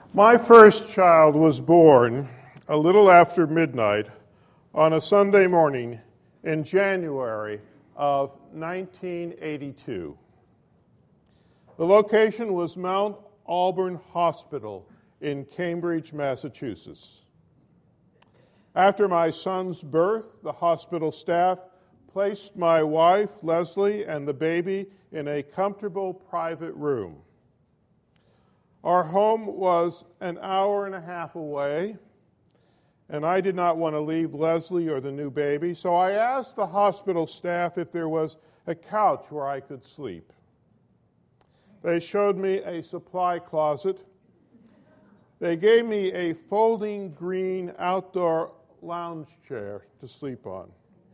My first child was born a little after midnight on a Sunday morning in January of 1982. The location was Mount Auburn Hospital in Cambridge, Massachusetts. After my son's birth, the hospital staff placed my wife, Leslie, and the baby in a comfortable private room. Our home was an hour and a half away, and I did not want to leave Leslie or the new baby, so I asked the hospital staff if there was a couch where I could sleep. They showed me a supply closet. They gave me a folding green outdoor lounge chair to sleep on.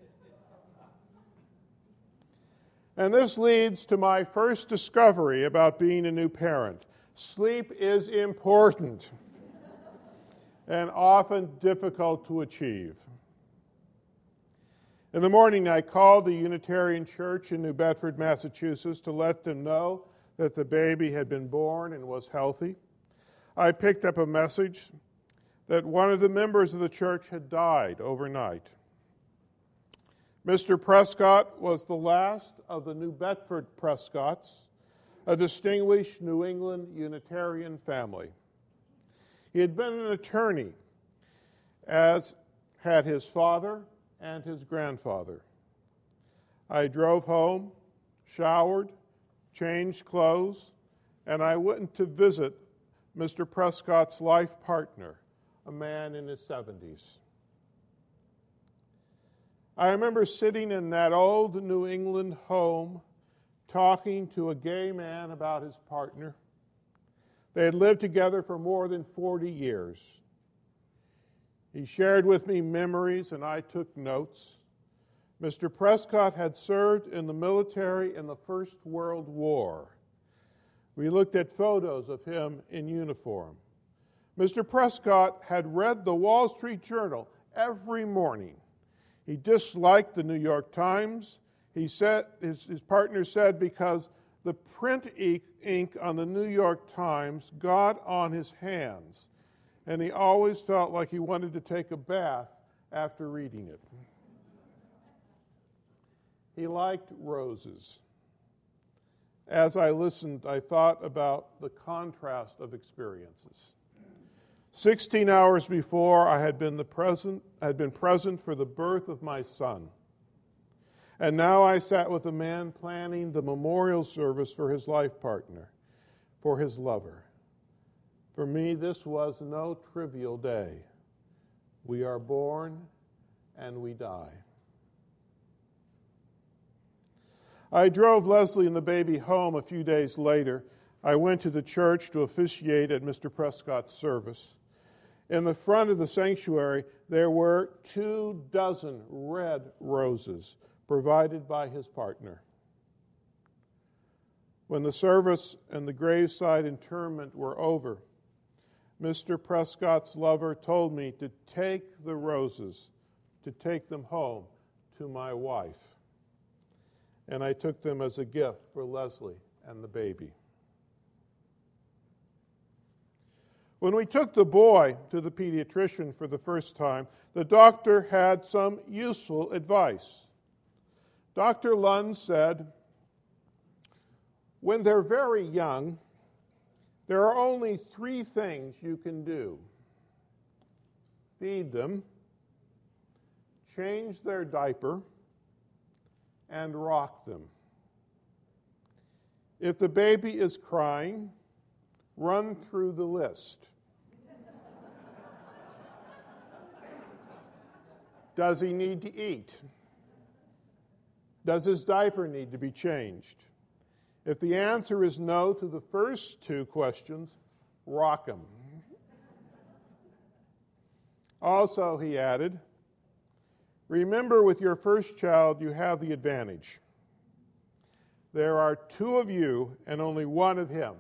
And this leads to my first discovery about being a new parent. Sleep is important and often difficult to achieve. In the morning, I called the Unitarian Church in New Bedford, Massachusetts, to let them know that the baby had been born and was healthy. I picked up a message that one of the members of the church had died overnight. Mr. Prescott was the last of the New Bedford Prescotts, a distinguished New England Unitarian family. He had been an attorney, as had his father and his grandfather. I drove home, showered, changed clothes, and I went to visit Mr. Prescott's life partner, a man in his 70s. I remember sitting in that old New England home talking to a gay man about his partner. They had lived together for more than 40 years. He shared with me memories, and I took notes. Mr. Prescott had served in the military in the First World War. We looked at photos of him in uniform. Mr. Prescott had read the Wall Street Journal every morning. He disliked the New York Times. He said, his partner said, because the print ink on the New York Times got on his hands, and he always felt like he wanted to take a bath after reading it. He liked roses. As I listened, I thought about the contrast of experiences. 16 hours before, I had been present for the birth of my son. And now I sat with a man planning the memorial service for his life partner, for his lover. For me, this was no trivial day. We are born and we die. I drove Leslie and the baby home a few days later. I went to the church to officiate at Mr. Prescott's service. In the front of the sanctuary, there were 24 red roses provided by his partner. When the service and the graveside interment were over, Mr. Prescott's lover told me to take the roses, to take them home to my wife. And I took them as a gift for Leslie and the baby. When we took the boy to the pediatrician for the first time, the doctor had some useful advice. Dr. Lund said, when they're very young, there are only 3 things you can do. Feed them, change their diaper, and rock them. If the baby is crying, run through the list. Does he need to eat? Does his diaper need to be changed? If the answer is no to the first 2 questions, rock him. Also, he added, remember with your first child, you have the advantage. There are 2 of you and only 1 of him.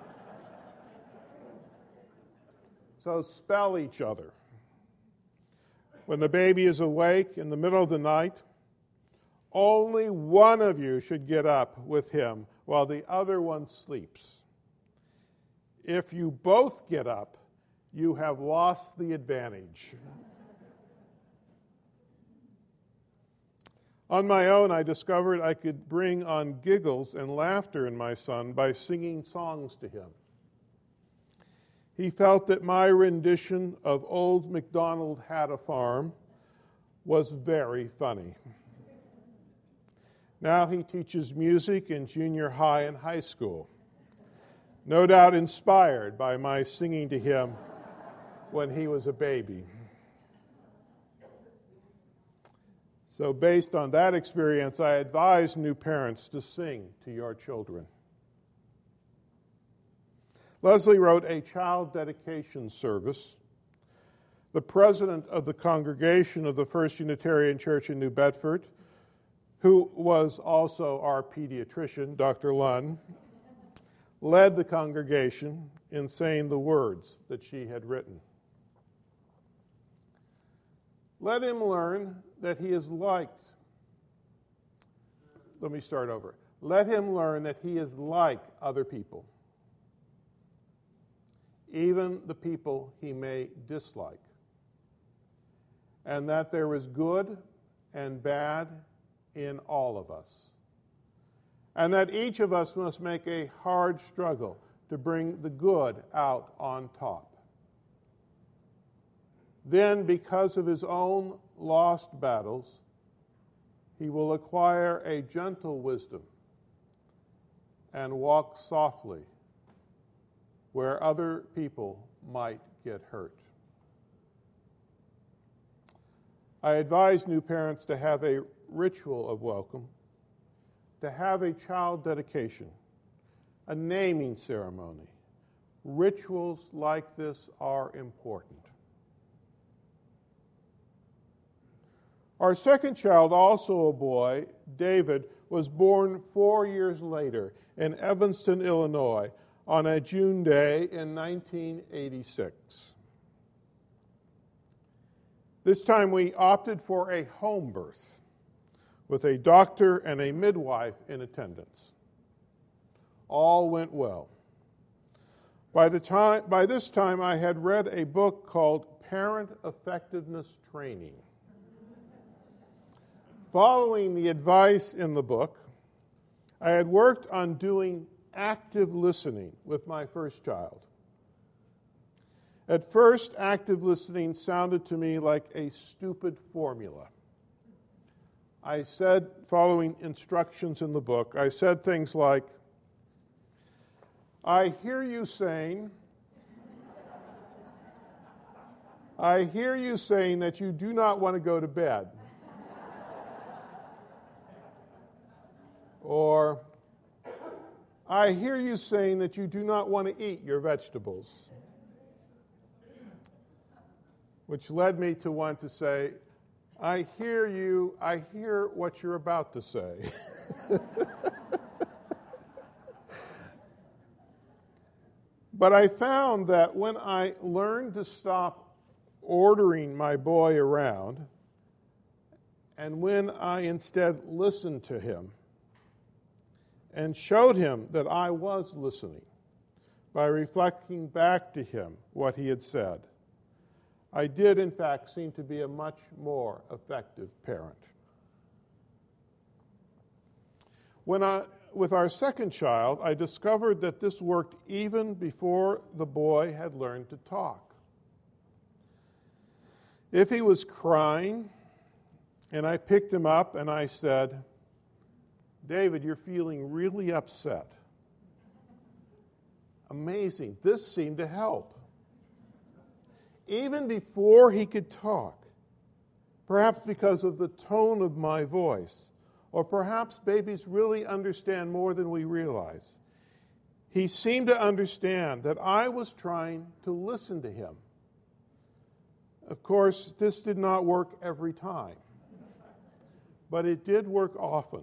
So spell each other. When the baby is awake in the middle of the night, only 1 of you should get up with him while the other one sleeps. If you both get up, you have lost the advantage. On my own, I discovered I could bring on giggles and laughter in my son by singing songs to him. He felt that my rendition of Old MacDonald Had a Farm was very funny. Now he teaches music in junior high and high school, no doubt inspired by my singing to him when he was a baby. So based on that experience, I advise new parents to sing to your children. Leslie wrote a child dedication service. The president of the congregation of the First Unitarian Church in New Bedford, who was also our pediatrician, Dr. Lunn, led the congregation in saying the words that she had written. Let him learn that he is liked. Let me start over. Let him learn that he is like other people, even the people he may dislike, and that there is good and bad in all of us, and that each of us must make a hard struggle to bring the good out on top. Then, because of his own lost battles, he will acquire a gentle wisdom and walk softly where other people might get hurt. I advise new parents to have a ritual of welcome, to have a child dedication, a naming ceremony. Rituals like this are important. Our second child, also a boy, David, was born 4 years later in Evanston, Illinois, on a June day in 1986. This time we opted for a home birth with a doctor and a midwife in attendance. All went well. By this time, I had read a book called Parent Effectiveness Training. Following the advice in the book, I had worked on doing active listening with my first child. At first, active listening sounded to me like a stupid formula. I said, following instructions in the book, I said things like, I hear you saying that you do not want to go to bed. Or, I hear you saying that you do not want to eat your vegetables. Which led me to want to say, I hear what you're about to say. But I found that when I learned to stop ordering my boy around, and when I instead listened to him, and showed him that I was listening by reflecting back to him what he had said, I did, in fact, seem to be a much more effective parent. With our second child, I discovered that this worked even before the boy had learned to talk. If he was crying, and I picked him up and I said, David, you're feeling really upset. Amazing. This seemed to help. Even before he could talk, perhaps because of the tone of my voice, or perhaps babies really understand more than we realize, he seemed to understand that I was trying to listen to him. Of course, this did not work every time, but it did work often.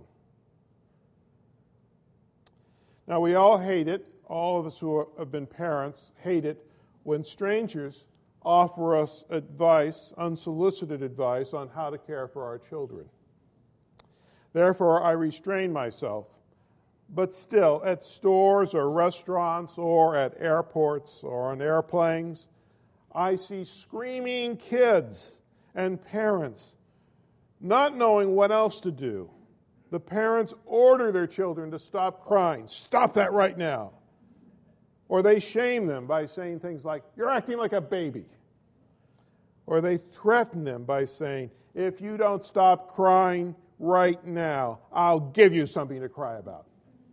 Now, we all hate it, all of us who have been parents hate it, when strangers offer us advice, unsolicited advice, on how to care for our children. Therefore, I restrain myself. But still, at stores or restaurants or at airports or on airplanes, I see screaming kids and parents not knowing what else to do. The parents order their children to stop crying. Stop that right now. Or they shame them by saying things like, "You're acting like a baby." Or they threaten them by saying, "If you don't stop crying right now, I'll give you something to cry about."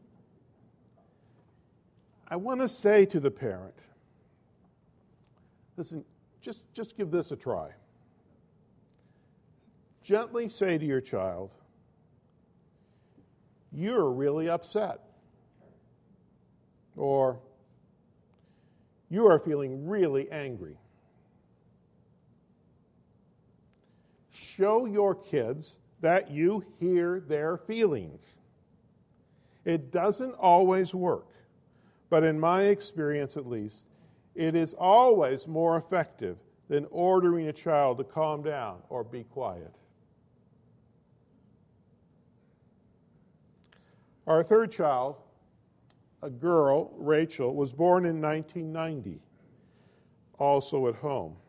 I want to say to the parent, listen, just give this a try. Gently say to your child, "You're really upset," or "You are feeling really angry." Show your kids that you hear their feelings. It doesn't always work, but in my experience at least, it is always more effective than ordering a child to calm down or be quiet. Our third child, a girl, Rachel, was born in 1990, also at home.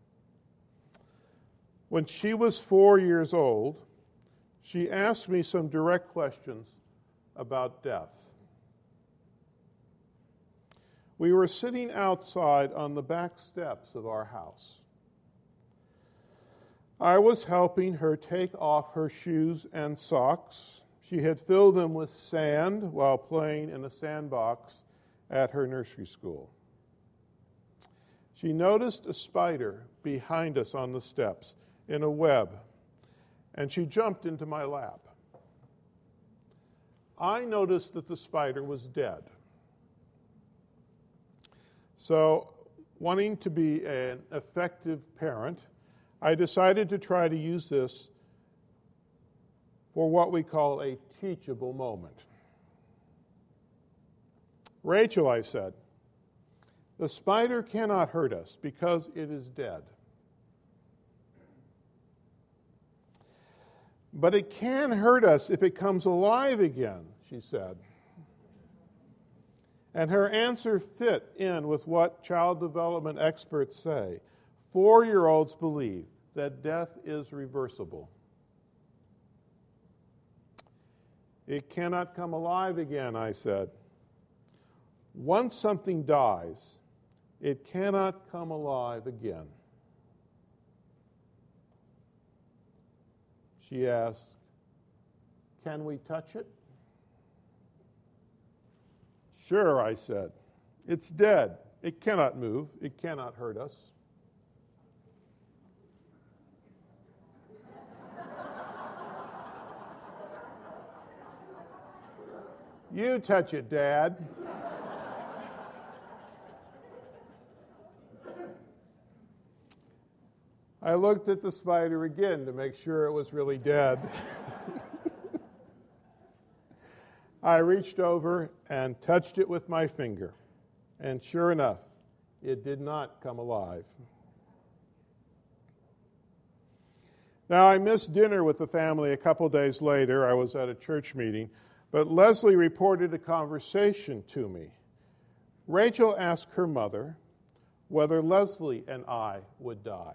When she was 4 years old, she asked me some direct questions about death. We were sitting outside on the back steps of our house. I was helping her take off her shoes and socks. She had filled them with sand while playing in a sandbox at her nursery school. She noticed a spider behind us on the steps in a web, and she jumped into my lap. I noticed that the spider was dead. So, wanting to be an effective parent, I decided to try to use this for what we call a teachable moment. "Rachel," I said, "the spider cannot hurt us because it is dead. But it can hurt us if it comes alive again," she said. And her answer fit in with what child development experts say. 4-year-olds believe that death is reversible. "It cannot come alive again," I said. "Once something dies, it cannot come alive again." She asked, "Can we touch it?" "Sure," I said. "It's dead. It cannot move. It cannot hurt us." "You touch it, Dad." I looked at the spider again to make sure it was really dead. I reached over and touched it with my finger, and sure enough, it did not come alive. Now, I missed dinner with the family a couple days later. I was at a church meeting, but Leslie reported a conversation to me. Rachel asked her mother whether Leslie and I would die.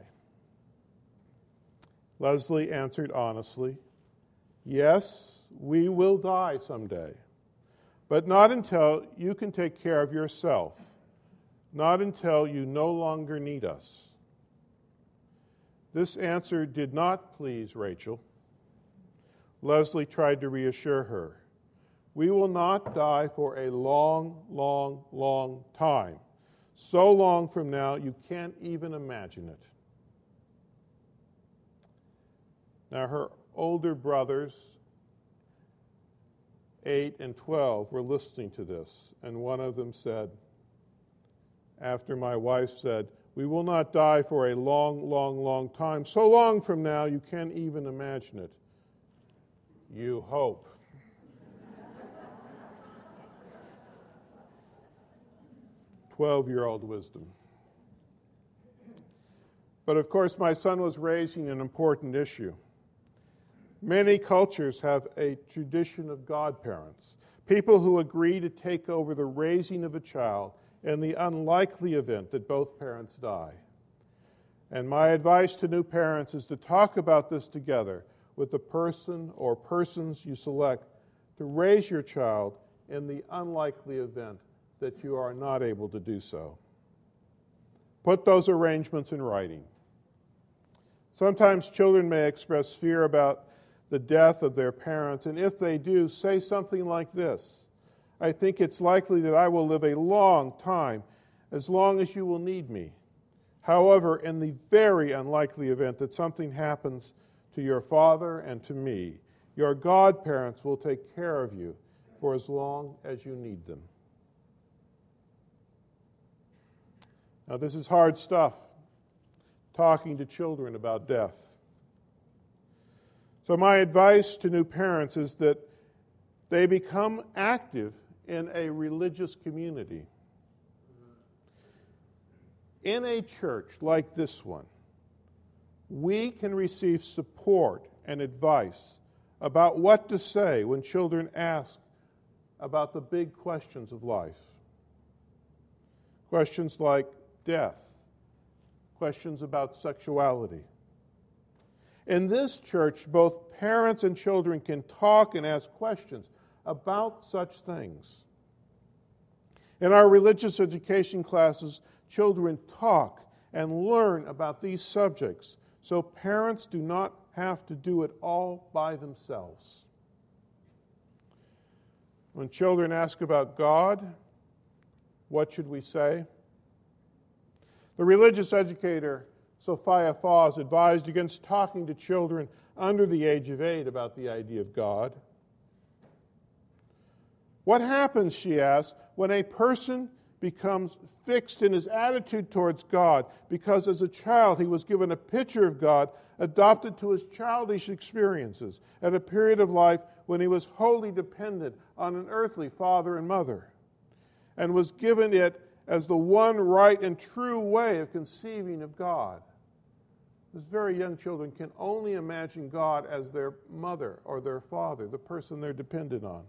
Leslie answered honestly, "Yes, we will die someday, but not until you can take care of yourself, not until you no longer need us." This answer did not please Rachel. Leslie tried to reassure her. "We will not die for a long, long, long time. So long from now, you can't even imagine it." Now, her older brothers, 8 and 12, were listening to this, and one of them said, after my wife said, "We will not die for a long, long, long time. So long from now, you can't even imagine it." "You hope." "12-year-old wisdom." But of course, my son was raising an important issue. Many cultures have a tradition of godparents, people who agree to take over the raising of a child in the unlikely event that both parents die. And my advice to new parents is to talk about this together with the person or persons you select to raise your child in the unlikely event that you are not able to do so. Put those arrangements in writing. Sometimes children may express fear about the death of their parents, and if they do, say something like this: I think it's likely that I will live a long time, as long as you will need me. However, in the very unlikely event that something happens to your father and to me, your godparents will take care of you for as long as you need them. Now, this is hard stuff, talking to children about death. So my advice to new parents is that they become active in a religious community. In a church like this one, we can receive support and advice about what to say when children ask about the big questions of life. Questions like death, questions about sexuality. In this church, both parents and children can talk and ask questions about such things. In our religious education classes, children talk and learn about these subjects, so parents do not have to do it all by themselves. When children ask about God, what should we say? The religious educator Sophia Foss advised against talking to children under the age of 8 about the idea of God. What happens, she asked, when a person becomes fixed in his attitude towards God because as a child he was given a picture of God adopted to his childish experiences at a period of life when he was wholly dependent on an earthly father and mother and was given it as the one right and true way of conceiving of God? These very young children can only imagine God as their mother or their father, the person they're dependent on.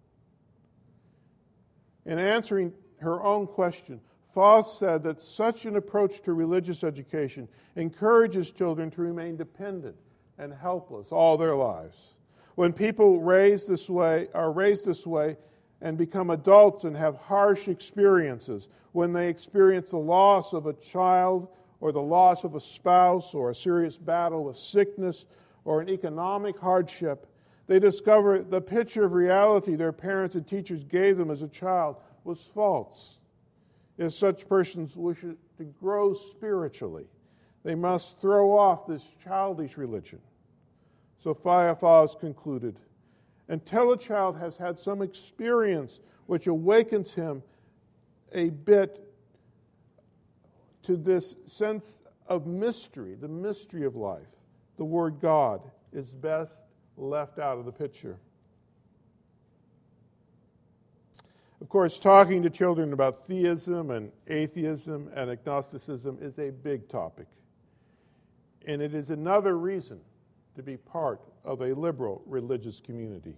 In answering her own question, Foss said that such an approach to religious education encourages children to remain dependent and helpless all their lives. When people are raised this way and become adults and have harsh experiences, when they experience the loss of a child or the loss of a spouse or a serious battle with sickness or an economic hardship, they discover the picture of reality their parents and teachers gave them as a child was false. If such persons wish to grow spiritually, they must throw off this childish religion. Sophia Foss concluded, until a child has had some experience which awakens him a bit to this sense of mystery, the mystery of life, the word God is best left out of the picture. Of course, talking to children about theism and atheism and agnosticism is a big topic. And it is another reason to be part of a liberal religious community.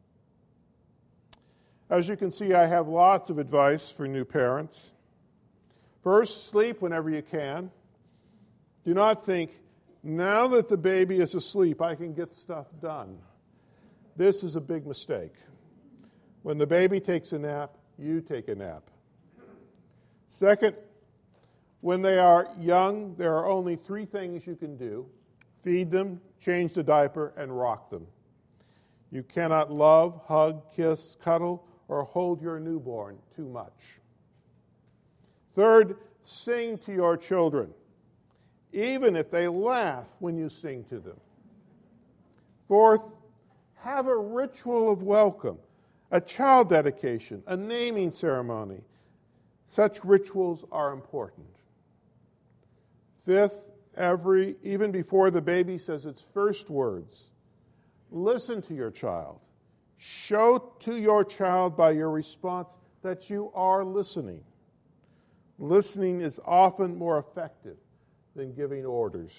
As you can see, I have lots of advice for new parents. First, sleep whenever you can. Do not think, now that the baby is asleep, I can get stuff done. This is a big mistake. When the baby takes a nap, you take a nap. Second, when they are young, there are only 3 things you can do: feed them, change the diaper, and rock them. You cannot love, hug, kiss, cuddle, or hold your newborn too much. Third, sing to your children, even if they laugh when you sing to them. Fourth, have a ritual of welcome, a child dedication, a naming ceremony. Such rituals are important. Fifth, even before the baby says its first words, listen to your child. Show to your child by your response that you are listening. Listening is often more effective than giving orders.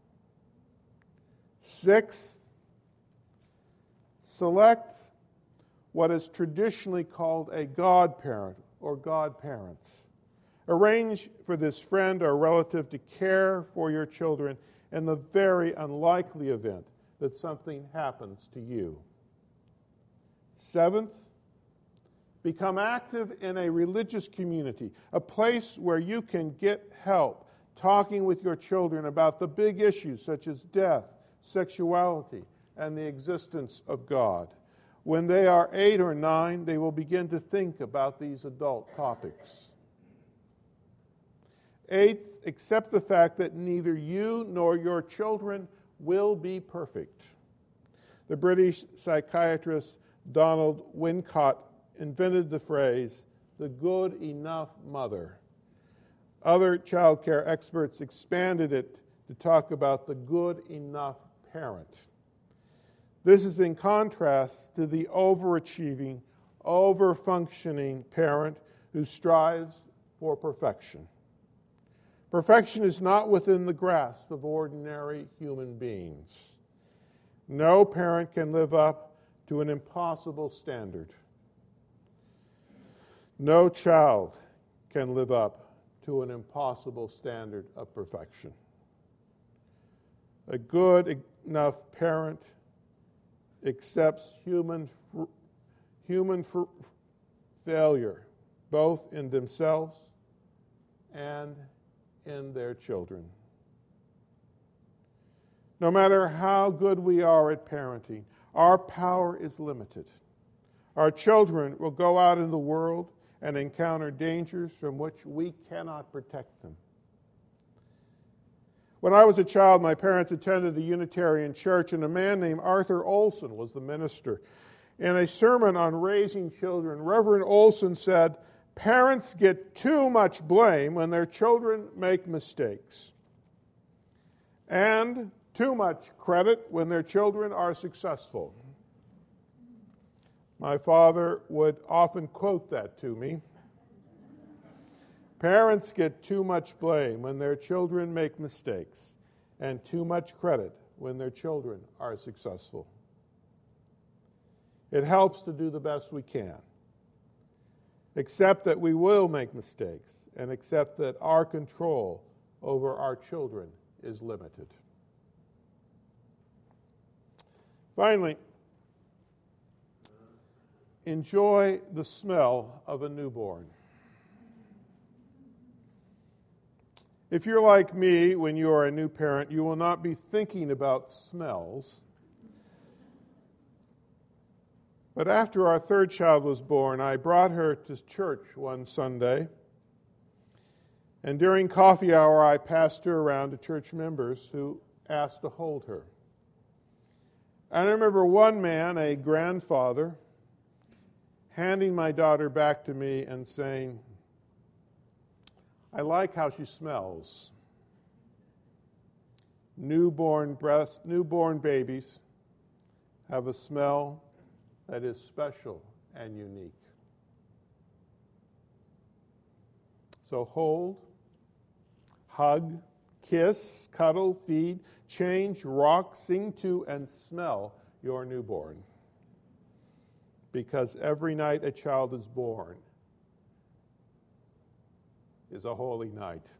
Sixth, select what is traditionally called a godparent or godparents. Arrange for this friend or relative to care for your children in the very unlikely event that something happens to you. Seventh, become active in a religious community, a place where you can get help talking with your children about the big issues such as death, sexuality, and the existence of God. When they are 8 or 9, they will begin to think about these adult topics. Eighth, accept the fact that neither you nor your children will be perfect. The British psychiatrist Donald Winnicott invented the phrase, the good enough mother. Other child care experts expanded it to talk about the good enough parent. This is in contrast to the overachieving, over-functioning parent who strives for perfection. Perfection is not within the grasp of ordinary human beings. No parent can live up to an impossible standard. No child can live up to an impossible standard of perfection. A good enough parent accepts human failure, both in themselves and in their children. No matter how good we are at parenting, our power is limited. Our children will go out in the world and encounter dangers from which we cannot protect them. When I was a child, my parents attended a Unitarian church, and a man named Arthur Olson was the minister. In a sermon on raising children, Reverend Olson said, "Parents get too much blame when their children make mistakes, and too much credit when their children are successful." My father would often quote that to me. Parents get too much blame when their children make mistakes, and too much credit when their children are successful. It helps to do the best we can. Accept that we will make mistakes, and accept that our control over our children is limited. Finally, enjoy the smell of a newborn. If you're like me, when you are a new parent, you will not be thinking about smells. But after our third child was born, I brought her to church one Sunday. And during coffee hour, I passed her around to church members who asked to hold her. And I remember one man, a grandfather, handing my daughter back to me and saying, "I like how she smells." Newborn babies have a smell that is special and unique. So hold, hug, kiss, cuddle, feed, change, rock, sing to, and smell your newborn. Because every night a child is born is a holy night.